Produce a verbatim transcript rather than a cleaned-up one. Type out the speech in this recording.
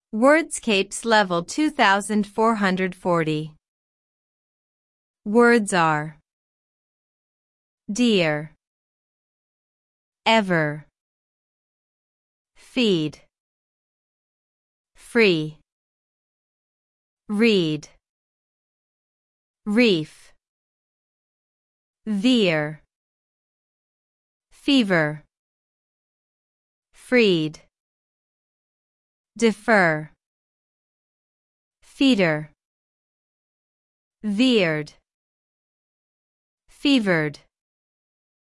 Wordscapes level two thousand four hundred forty. Words are dear, ever, feed, free, read, reef, veer, fever, freed, defer, feeder, veered, fevered.